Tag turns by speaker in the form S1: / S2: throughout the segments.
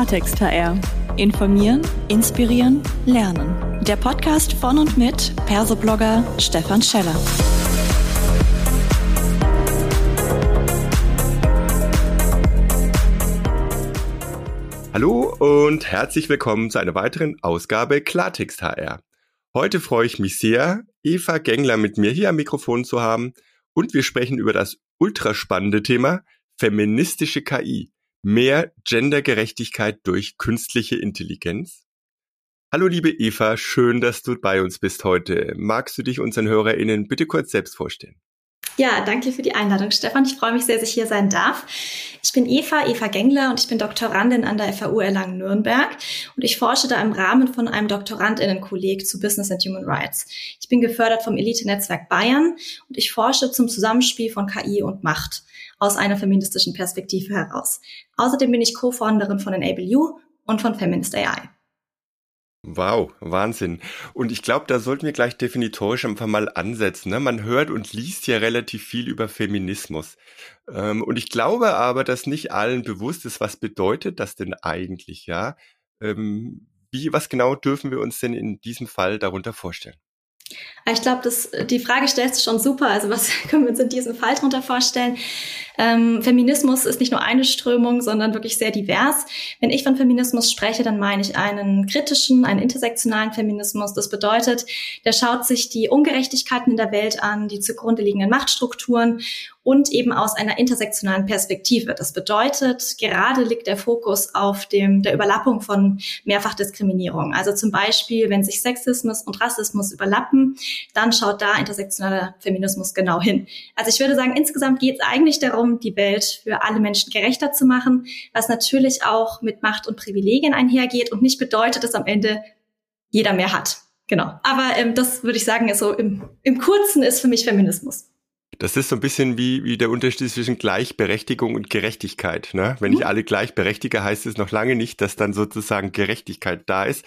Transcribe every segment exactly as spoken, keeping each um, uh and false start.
S1: Klartext H R. Informieren, inspirieren, lernen. Der Podcast von und mit Perso-Blogger Stefan Scheller.
S2: Hallo und herzlich willkommen zu einer weiteren Ausgabe Klartext H R. Heute freue ich mich sehr, Eva Gengler mit mir hier am Mikrofon zu haben und wir sprechen über das ultraspannende Thema feministische K I. Mehr Gendergerechtigkeit durch künstliche Intelligenz. Hallo liebe Eva, schön, dass du bei uns bist heute. Magst du dich unseren HörerInnen bitte kurz selbst vorstellen?
S3: Ja, danke für die Einladung, Stefan. Ich freue mich sehr, dass ich hier sein darf. Ich bin Eva, Eva Gengler und ich bin Doktorandin an der F A U Erlangen-Nürnberg und ich forsche da im Rahmen von einem DoktorandInnen-Kolleg zu Business and Human Rights. Ich bin gefördert vom Elite-Netzwerk Bayern und ich forsche zum Zusammenspiel von K I und Macht aus einer feministischen Perspektive heraus. Außerdem bin ich Co-Founderin von Enable You und von Feminist A I.
S2: Wow, Wahnsinn. Und ich glaube, da sollten wir gleich definitorisch einfach mal ansetzen. Ne? Man hört und liest ja relativ viel über Feminismus. Ähm, und ich glaube aber, dass nicht allen bewusst ist, was bedeutet das denn eigentlich, ja? Ähm, wie, was genau dürfen wir uns denn in diesem Fall darunter vorstellen?
S3: Ich glaube, das die Frage stellst du schon super. Also was können wir uns in diesem Fall darunter vorstellen? Ähm, Feminismus ist nicht nur eine Strömung, sondern wirklich sehr divers. Wenn ich von Feminismus spreche, dann meine ich einen kritischen, einen intersektionalen Feminismus. Das bedeutet, der schaut sich die Ungerechtigkeiten in der Welt an, die zugrunde liegenden Machtstrukturen und eben aus einer intersektionalen Perspektive. Das bedeutet, gerade liegt der Fokus auf dem der Überlappung von Mehrfachdiskriminierung. Also zum Beispiel, wenn sich Sexismus und Rassismus überlappen, dann schaut da intersektionaler Feminismus genau hin. Also ich würde sagen, insgesamt geht es eigentlich darum, die Welt für alle Menschen gerechter zu machen, was natürlich auch mit Macht und Privilegien einhergeht und nicht bedeutet, dass am Ende jeder mehr hat. Genau. Aber ähm, das würde ich sagen, ist so im, im Kurzen ist für mich Feminismus.
S2: Das ist so ein bisschen wie, wie der Unterschied zwischen Gleichberechtigung und Gerechtigkeit. Ne? Wenn
S3: Mhm.
S2: ich alle gleich berechtige, heißt es noch lange nicht, dass dann sozusagen Gerechtigkeit da ist.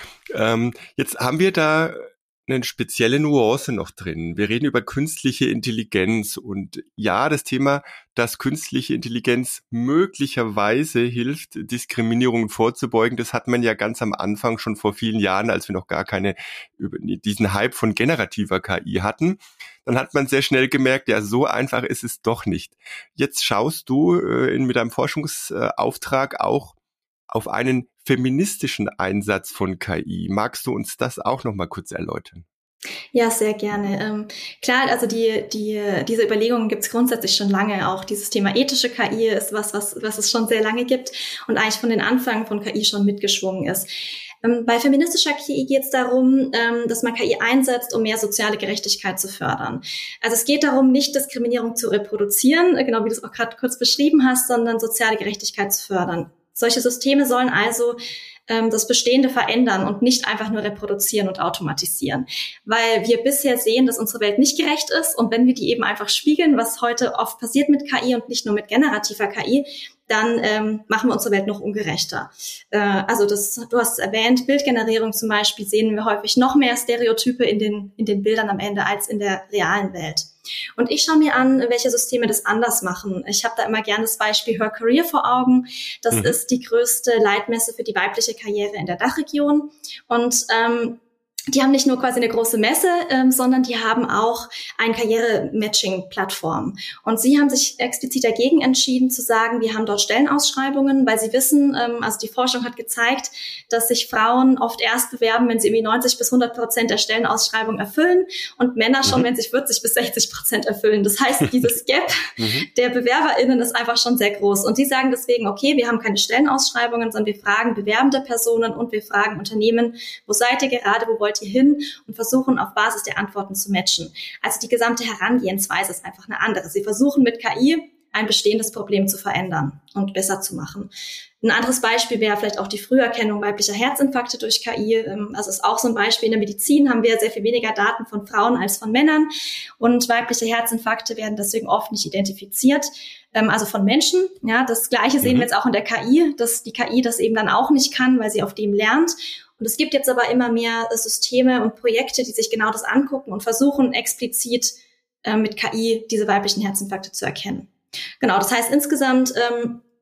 S2: Ähm, jetzt haben wir da eine spezielle Nuance noch drin. Wir reden über künstliche Intelligenz und ja, das Thema, dass künstliche Intelligenz möglicherweise hilft, Diskriminierungen vorzubeugen, das hat man ja ganz am Anfang schon vor vielen Jahren, als wir noch gar keine, diesen Hype von generativer K I hatten. Dann hat man sehr schnell gemerkt, ja, so einfach ist es doch nicht. Jetzt schaust du äh, mit deinem Forschungsauftrag auch auf einen feministischen Einsatz von K I. Magst du uns das auch noch mal kurz erläutern?
S3: Ja, sehr gerne. Ähm, klar, also die, die, diese Überlegungen gibt es grundsätzlich schon lange. Auch dieses Thema ethische K I ist was, was, was es schon sehr lange gibt und eigentlich von den Anfängen von K I schon mitgeschwungen ist. Ähm, bei feministischer K I geht es darum, ähm, dass man K I einsetzt, um mehr soziale Gerechtigkeit zu fördern. Also es geht darum, nicht Diskriminierung zu reproduzieren, genau wie du es auch gerade kurz beschrieben hast, sondern soziale Gerechtigkeit zu fördern. Solche Systeme sollen also ähm, das Bestehende verändern und nicht einfach nur reproduzieren und automatisieren. Weil wir bisher sehen, dass unsere Welt nicht gerecht ist und wenn wir die eben einfach spiegeln, was heute oft passiert mit K I und nicht nur mit generativer K I, dann ähm, machen wir unsere Welt noch ungerechter. Äh, also das, du hast es erwähnt, Bildgenerierung zum Beispiel, sehen wir häufig noch mehr Stereotype in den, in den Bildern am Ende als in der realen Welt. Und ich schaue mir an, welche Systeme das anders machen. Ich habe da immer gerne das Beispiel Her Career vor Augen. Das mhm. ist die größte Leitmesse für die weibliche Karriere in der Dachregion. Und ähm, die haben nicht nur quasi eine große Messe, ähm, sondern die haben auch eine Karriere-Matching-Plattform. Und sie haben sich explizit dagegen entschieden zu sagen, wir haben dort Stellenausschreibungen, weil sie wissen, ähm, also die Forschung hat gezeigt, dass sich Frauen oft erst bewerben, wenn sie irgendwie neunzig bis hundert Prozent der Stellenausschreibung erfüllen und Männer schon, mhm. wenn sie vierzig bis sechzig Prozent erfüllen. Das heißt, dieses Gap mhm. der BewerberInnen ist einfach schon sehr groß. Und sie sagen deswegen, okay, wir haben keine Stellenausschreibungen, sondern wir fragen bewerbende Personen und wir fragen Unternehmen, wo seid ihr gerade, wo wollt ihr hin und versuchen auf Basis der Antworten zu matchen. Also die gesamte Herangehensweise ist einfach eine andere. Sie versuchen mit K I ein bestehendes Problem zu verändern und besser zu machen. Ein anderes Beispiel wäre vielleicht auch die Früherkennung weiblicher Herzinfarkte durch K I. Also ist auch so ein Beispiel. In der Medizin haben wir sehr viel weniger Daten von Frauen als von Männern und weibliche Herzinfarkte werden deswegen oft nicht identifiziert. Also von Menschen. Ja, das Gleiche sehen wir jetzt auch in der K I, dass die K I das eben dann auch nicht kann, weil sie auf dem lernt. Und es gibt jetzt aber immer mehr Systeme und Projekte, die sich genau das angucken und versuchen explizit äh, mit K I diese weiblichen Herzinfarkte zu erkennen. Genau, das heißt insgesamt ähm,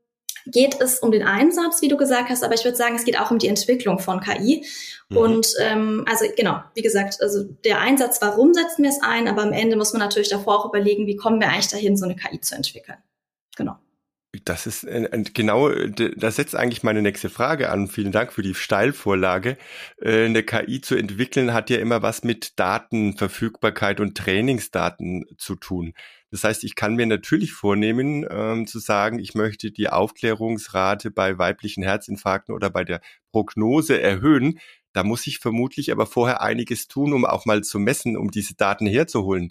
S3: geht es um den Einsatz, wie du gesagt hast, aber ich würde sagen, es geht auch um die Entwicklung von K I. Mhm. Und ähm, also genau, wie gesagt, also der Einsatz, warum setzen wir es ein, aber am Ende muss man natürlich davor auch überlegen, wie kommen wir eigentlich dahin, so eine K I zu entwickeln. Genau.
S2: Das ist genau, das setzt eigentlich meine nächste Frage an. Vielen Dank für die Steilvorlage. Eine K I zu entwickeln hat ja immer was mit Datenverfügbarkeit und Trainingsdaten zu tun. Das heißt, ich kann mir natürlich vornehmen, ähm, zu sagen, ich möchte die Aufklärungsrate bei weiblichen Herzinfarkten oder bei der Prognose erhöhen. Da muss ich vermutlich aber vorher einiges tun, um auch mal zu messen, um diese Daten herzuholen.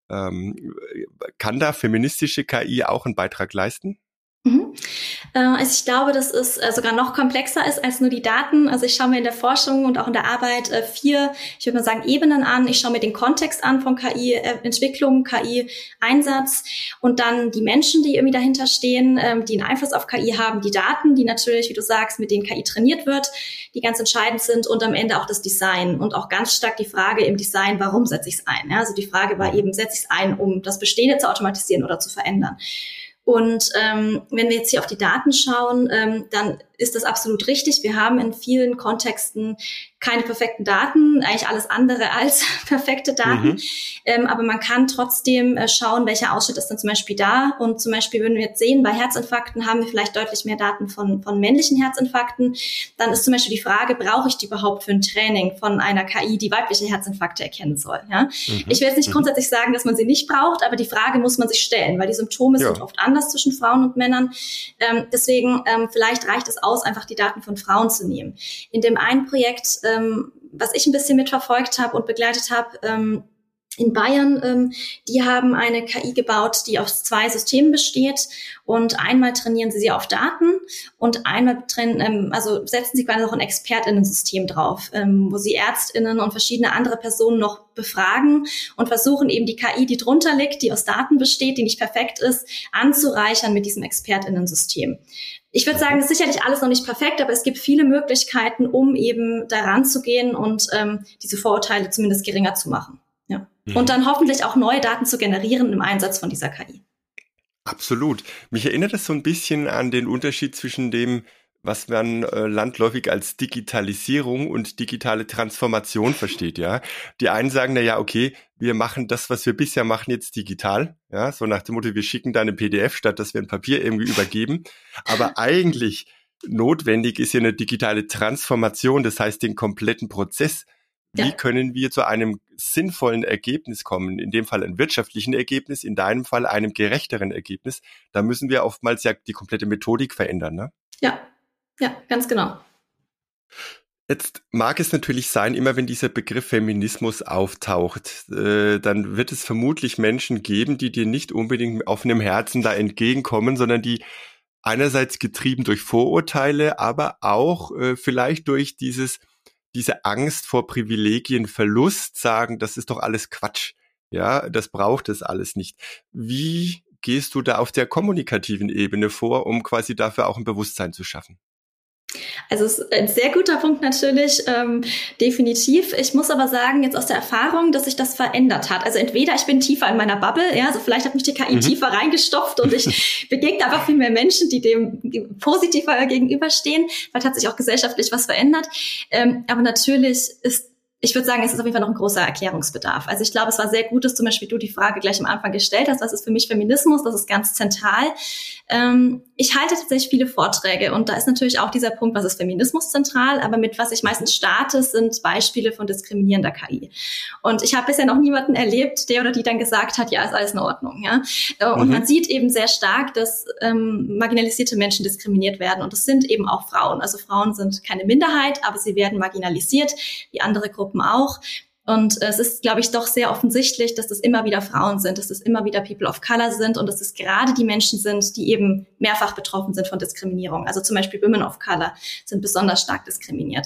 S2: Ähm, kann da feministische K I auch einen Beitrag leisten?
S3: Mhm. Also ich glaube, dass es sogar noch komplexer ist als nur die Daten. Also ich schaue mir in der Forschung und auch in der Arbeit vier, ich würde mal sagen, Ebenen an. Ich schaue mir den Kontext an von K I-Entwicklung, K I-Einsatz und dann die Menschen, die irgendwie dahinter stehen, die einen Einfluss auf K I haben, die Daten, die natürlich, wie du sagst, mit denen K I trainiert wird, die ganz entscheidend sind und am Ende auch das Design und auch ganz stark die Frage im Design, warum setze ich es ein? Also die Frage war eben, setze ich es ein, um das Bestehende zu automatisieren oder zu verändern? Und ähm, wenn wir jetzt hier auf die Daten schauen, ähm, dann ist das absolut richtig. Wir haben in vielen Kontexten keine perfekten Daten, eigentlich alles andere als perfekte Daten. Mhm. Ähm, aber man kann trotzdem äh, schauen, welcher Ausschnitt ist dann zum Beispiel da. Und zum Beispiel würden wir jetzt sehen, bei Herzinfarkten haben wir vielleicht deutlich mehr Daten von, von männlichen Herzinfarkten. Dann ist zum Beispiel die Frage, brauche ich die überhaupt für ein Training von einer K I, die weibliche Herzinfarkte erkennen soll? Ja? Mhm. Ich will jetzt nicht mhm. grundsätzlich sagen, dass man sie nicht braucht, aber die Frage muss man sich stellen, weil die Symptome ja. sind oft anders zwischen Frauen und Männern. Ähm, deswegen ähm, vielleicht reicht es aus, einfach die Daten von Frauen zu nehmen. In dem einen Projekt, ähm, was ich ein bisschen mitverfolgt habe und begleitet habe, ähm, in Bayern, ähm, die haben eine K I gebaut, die aus zwei Systemen besteht und einmal trainieren sie sie auf Daten und einmal trainieren, ähm, also setzen sie quasi noch ein ExpertInnen-System drauf, ähm, wo sie ÄrztInnen und verschiedene andere Personen noch befragen und versuchen eben die K I, die drunter liegt, die aus Daten besteht, die nicht perfekt ist, anzureichern mit diesem ExpertInnen-System. Ich würde sagen, es ist sicherlich alles noch nicht perfekt, aber es gibt viele Möglichkeiten, um eben daran zu gehen und ähm, diese Vorurteile zumindest geringer zu machen. Ja. Mhm. Und dann hoffentlich auch neue Daten zu generieren im Einsatz von dieser K I.
S2: Absolut. Mich erinnert das so ein bisschen an den Unterschied zwischen dem, was man äh, landläufig als Digitalisierung und digitale Transformation versteht, ja. Die einen sagen, na ja, okay, wir machen das, was wir bisher machen, jetzt digital, ja, so nach dem Motto, wir schicken da eine P D F, statt dass wir ein Papier irgendwie übergeben. Aber eigentlich notwendig ist ja eine digitale Transformation, das heißt den kompletten Prozess. Wie ja. können wir zu einem sinnvollen Ergebnis kommen? In dem Fall einem wirtschaftlichen Ergebnis, in deinem Fall einem gerechteren Ergebnis. Da müssen wir oftmals ja die komplette Methodik verändern, ne?
S3: Ja. Ja, ganz genau.
S2: Jetzt mag es natürlich sein, immer wenn dieser Begriff Feminismus auftaucht, äh, dann wird es vermutlich Menschen geben, die dir nicht unbedingt mit offenem Herzen da entgegenkommen, sondern die einerseits getrieben durch Vorurteile, aber auch äh, vielleicht durch dieses diese Angst vor Privilegienverlust sagen, das ist doch alles Quatsch. Ja, das braucht es alles nicht. Wie gehst du da auf der kommunikativen Ebene vor, um quasi dafür auch ein Bewusstsein zu schaffen?
S3: Also es ist ein sehr guter Punkt natürlich, ähm, definitiv. Ich muss aber sagen, jetzt aus der Erfahrung, dass sich das verändert hat. Also entweder ich bin tiefer in meiner Bubble, ja, also vielleicht hat mich die K I mhm. tiefer reingestopft und ich begegne einfach viel mehr Menschen, die dem positiver gegenüberstehen. Vielleicht hat sich auch gesellschaftlich was verändert. Ähm, aber natürlich ist Ich würde sagen, es ist auf jeden Fall noch ein großer Erklärungsbedarf. Also ich glaube, es war sehr gut, dass zum Beispiel du die Frage gleich am Anfang gestellt hast, was ist für mich Feminismus? Das ist ganz zentral. Ähm, ich halte tatsächlich viele Vorträge und da ist natürlich auch dieser Punkt, was ist Feminismus zentral, aber mit was ich meistens starte, sind Beispiele von diskriminierender K I. Und ich habe bisher noch niemanden erlebt, der oder die dann gesagt hat, ja, ist alles in Ordnung. Ja? Und mhm. man sieht eben sehr stark, dass ähm, marginalisierte Menschen diskriminiert werden und das sind eben auch Frauen. Also Frauen sind keine Minderheit, aber sie werden marginalisiert, wie andere Gruppen auch. Und es ist, glaube ich, doch sehr offensichtlich, dass das immer wieder Frauen sind, dass das immer wieder People of Color sind und dass es gerade die Menschen sind, die eben mehrfach betroffen sind von Diskriminierung. Also zum Beispiel Women of Color sind besonders stark diskriminiert.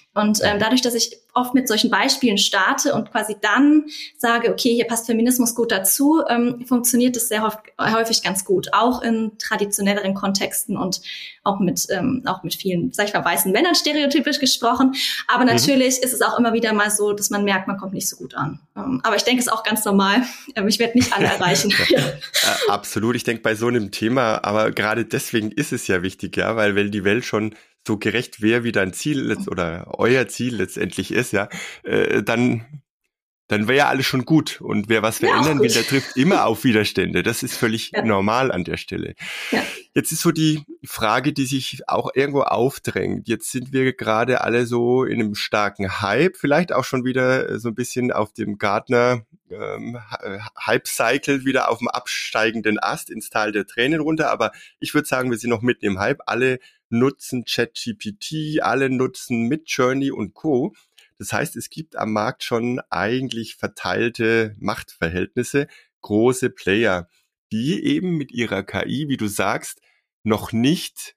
S3: Und ähm, dadurch, dass ich oft mit solchen Beispielen starte und quasi dann sage, okay, hier passt Feminismus gut dazu, ähm, funktioniert das sehr häufig, häufig ganz gut, auch in traditionelleren Kontexten und auch mit ähm, auch mit vielen, sag ich mal, weißen Männern stereotypisch gesprochen. Aber natürlich mhm. ist es auch immer wieder mal so, dass man merkt, man kommt nicht so gut an. Ähm, aber ich denke, es ist auch ganz normal. Ähm, ich werde nicht alle erreichen.
S2: ja. äh, absolut. Ich denke, bei so einem Thema, aber gerade deswegen ist es ja wichtig, ja, weil wenn die Welt schon so gerecht wäre, wie dein Ziel oder euer Ziel letztendlich ist, ja, äh, dann dann wäre ja alles schon gut. Und wer was verändern ja, will, der trifft immer auf Widerstände. Das ist völlig ja. normal an der Stelle. Ja. Jetzt ist so die Frage, die sich auch irgendwo aufdrängt. Jetzt sind wir gerade alle so in einem starken Hype, vielleicht auch schon wieder so ein bisschen auf dem Gartner ähm, Hype-Cycle wieder auf dem absteigenden Ast ins Tal der Tränen runter. Aber ich würde sagen, wir sind noch mitten im Hype. Alle nutzen ChatGPT, alle nutzen Midjourney und Co. Das heißt, es gibt am Markt schon eigentlich verteilte Machtverhältnisse, große Player, die eben mit ihrer K I, wie du sagst, noch nicht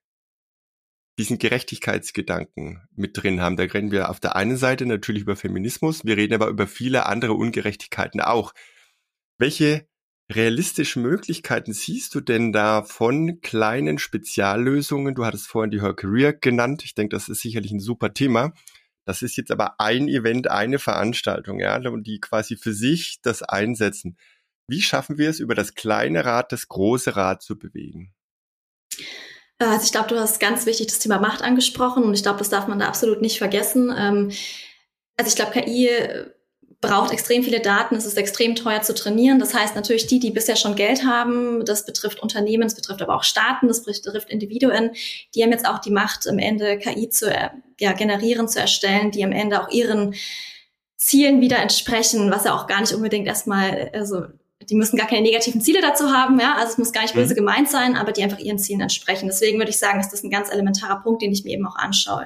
S2: diesen Gerechtigkeitsgedanken mit drin haben. Da reden wir auf der einen Seite natürlich über Feminismus, wir reden aber über viele andere Ungerechtigkeiten auch. Welche realistischen Möglichkeiten siehst du denn da von kleinen Speziallösungen? Du hattest vorhin die Her Career genannt. Ich denke, das ist sicherlich ein super Thema. Das ist jetzt aber ein Event, eine Veranstaltung, ja, die quasi für sich das einsetzen. Wie schaffen wir es, über das kleine Rad das große Rad zu bewegen?
S3: Also ich glaube, du hast ganz wichtig das Thema Macht angesprochen und ich glaube, das darf man da absolut nicht vergessen. Also ich glaube, K I braucht extrem viele Daten, es ist extrem teuer zu trainieren. Das heißt natürlich, die, die bisher schon Geld haben, das betrifft Unternehmen, das betrifft aber auch Staaten, das betrifft Individuen, die haben jetzt auch die Macht, am Ende K I zu ja, generieren, zu erstellen, die am Ende auch ihren Zielen wieder entsprechen, was ja auch gar nicht unbedingt erstmal, also die müssen gar keine negativen Ziele dazu haben, ja, also es muss gar nicht böse mhm. gemeint sein, aber die einfach ihren Zielen entsprechen. Deswegen würde ich sagen, ist das ein ganz elementarer Punkt, den ich mir eben auch anschaue.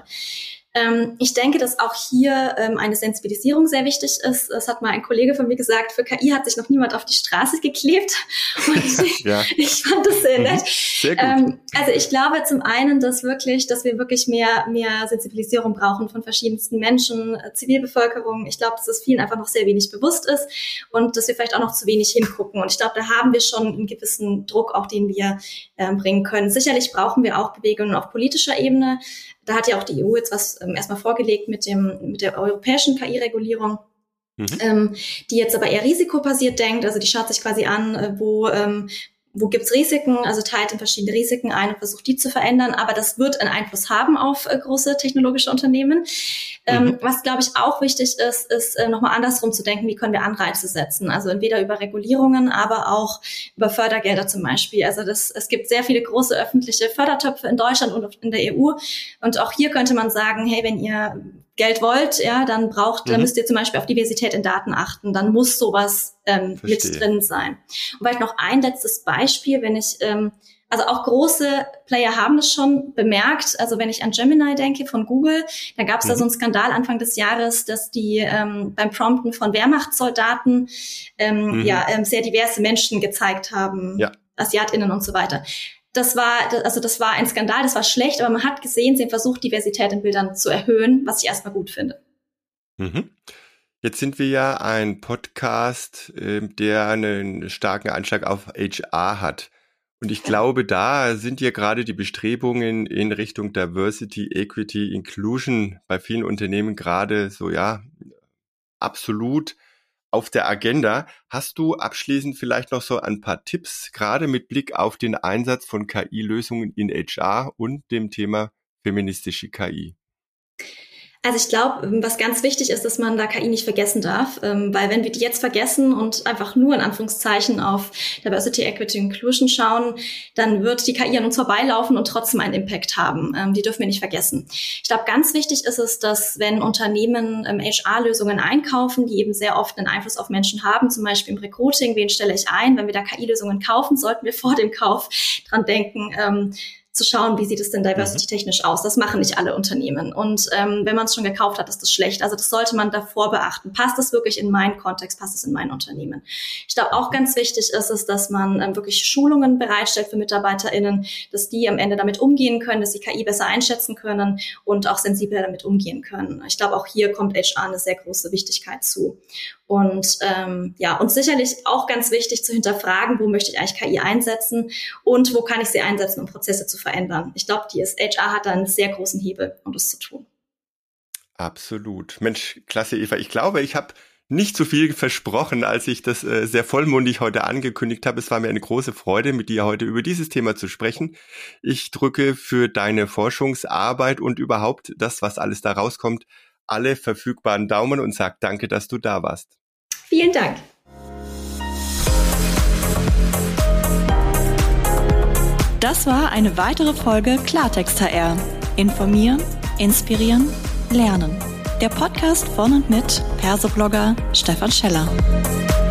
S3: Ich denke, dass auch hier ähm, eine Sensibilisierung sehr wichtig ist. Das hat mal ein Kollege von mir gesagt, für K I hat sich noch niemand auf die Straße geklebt. Und ich, ja. ich fand das sehr nett. Sehr gut. Ähm, also ich glaube zum einen, dass wirklich, dass wir wirklich mehr, mehr Sensibilisierung brauchen von verschiedensten Menschen, äh, Zivilbevölkerung. Ich glaube, dass das vielen einfach noch sehr wenig bewusst ist und dass wir vielleicht auch noch zu wenig hingucken. Und ich glaube, da haben wir schon einen gewissen Druck, auch den wir äh, bringen können. Sicherlich brauchen wir auch Bewegungen auf politischer Ebene. Da hat ja auch die E U jetzt was ähm, erstmal vorgelegt mit dem mit der europäischen K I-Regulierung, mhm. ähm, die jetzt aber eher risikobasiert denkt. Also die schaut sich quasi an, äh, wo ähm, wo gibt's Risiken, also teilt in verschiedene Risiken ein und versucht, die zu verändern. Aber das wird einen Einfluss haben auf äh, große technologische Unternehmen. Ähm, mhm. Was, glaube ich, auch wichtig ist, ist äh, nochmal andersrum zu denken, wie können wir Anreize setzen. Also entweder über Regulierungen, aber auch über Fördergelder zum Beispiel. Also das, es gibt sehr viele große öffentliche Fördertöpfe in Deutschland und in der E U. Und auch hier könnte man sagen, hey, wenn ihr Geld wollt, ja, dann braucht, mhm. dann müsst ihr zum Beispiel auf Diversität in Daten achten. Dann muss sowas ähm, mit drin sein. Und vielleicht noch ein letztes Beispiel, wenn ich, ähm, also auch große Player haben es schon bemerkt. Also wenn ich an Gemini denke von Google, dann gab es mhm. da so einen Skandal Anfang des Jahres, dass die ähm, beim Prompten von Wehrmachtssoldaten ähm, mhm. ja ähm, sehr diverse Menschen gezeigt haben, ja. AsiatInnen und so weiter. Das war, also das war ein Skandal, das war schlecht, aber man hat gesehen, sie haben versucht, Diversität in Bildern zu erhöhen, was ich erstmal gut finde.
S2: Mhm. Jetzt sind wir ja ein Podcast, der einen starken Anschlag auf H R hat. Und ich glaube, da sind ja gerade die Bestrebungen in Richtung Diversity, Equity, Inclusion bei vielen Unternehmen gerade so, ja, absolut auf der Agenda. Hast du abschließend vielleicht noch so ein paar Tipps, gerade mit Blick auf den Einsatz von K I-Lösungen in H R und dem Thema feministische K I?
S3: Also ich glaube, was ganz wichtig ist, dass man da K I nicht vergessen darf, ähm, weil wenn wir die jetzt vergessen und einfach nur in Anführungszeichen auf Diversity, Equity, Inclusion schauen, dann wird die K I an uns vorbeilaufen und trotzdem einen Impact haben. Ähm, die dürfen wir nicht vergessen. Ich glaube, ganz wichtig ist es, dass wenn Unternehmen ähm, H R-Lösungen einkaufen, die eben sehr oft einen Einfluss auf Menschen haben, zum Beispiel im Recruiting, wen stelle ich ein? Wenn wir da K I-Lösungen kaufen, sollten wir vor dem Kauf dran denken, ähm, zu schauen, wie sieht es denn diversity-technisch aus. Das machen nicht alle Unternehmen. Und ähm, wenn man es schon gekauft hat, ist das schlecht. Also das sollte man davor beachten. Passt es wirklich in meinen Kontext? Passt es in mein Unternehmen? Ich glaube, auch ganz wichtig ist es, dass man ähm, wirklich Schulungen bereitstellt für MitarbeiterInnen, dass die am Ende damit umgehen können, dass sie K I besser einschätzen können und auch sensibler damit umgehen können. Ich glaube, auch hier kommt H R eine sehr große Wichtigkeit zu. Und ähm, ja, und sicherlich auch ganz wichtig zu hinterfragen, wo möchte ich eigentlich K I einsetzen und wo kann ich sie einsetzen, um Prozesse zu verändern. Ich glaube, die ist, H R hat da einen sehr großen Hebel, um das zu tun.
S2: Absolut. Mensch, klasse, Eva. Ich glaube, ich habe nicht so viel versprochen, als ich das äh, sehr vollmundig heute angekündigt habe. Es war mir eine große Freude, mit dir heute über dieses Thema zu sprechen. Ich drücke für deine Forschungsarbeit und überhaupt das, was alles da rauskommt, alle verfügbaren Daumen und sag danke, dass du da warst.
S3: Vielen Dank.
S1: Das war eine weitere Folge Klartext H R. Informieren, inspirieren, lernen. Der Podcast von und mit Persoblogger Stefan Scheller.